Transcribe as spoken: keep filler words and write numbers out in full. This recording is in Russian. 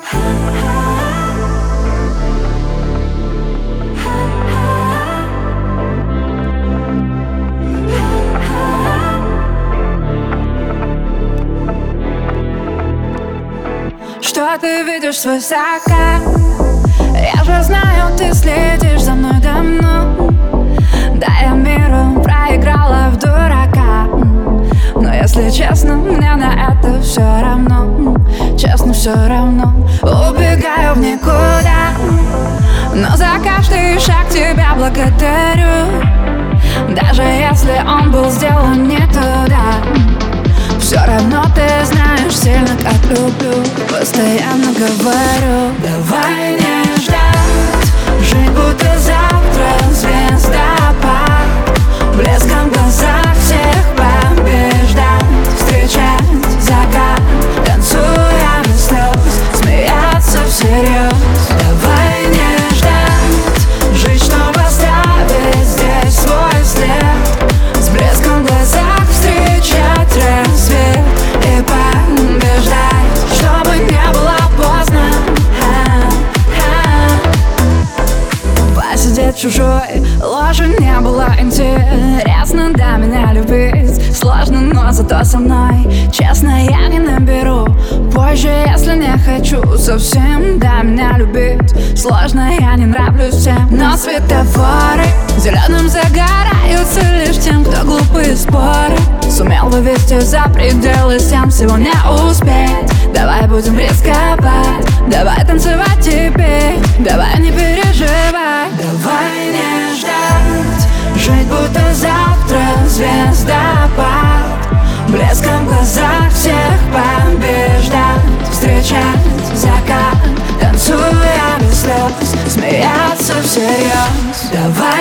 Что ты видишь свысока? Я же знаю, ты следишь за мной давно. Да, я миром проиграла в дурака. Но если честно, мне на это все равно. Честно, все равно. Убегаю в никуда, но за каждый шаг тебя благодарю. Даже если он был сделан не туда, все равно ты знаешь, сильно как люблю. Постоянно говорю: давай не ждать, жить будто завтра звездопад. Блеском в глазах всех побеждать, встречать закат, танцуя без слез, смеяться всерьез. Давай не ждать, жить, чтобы оставить здесь свой след. С блеском в глазах встречать рассвет и побеждать, чтобы не было поздно. Посидеть в чужой ложе не было интересно. До меня любить сложно, но зато со мной честно я не наберу позже, если не хочу совсем. До меня любить сложно, я не нравлюсь всем. Но светофоры зеленым загораются лишь тем, кто глупые споры сумел вывести за пределы стен. Всего не успеть, давай будем рисковать, давай танцевать теперь, давай не переживай. Давай не ждать, жить будто завтра звездопад. Блеском в глазах всех побеждать, встречать закат, танцуя без слез, смеяться всерьез. Давай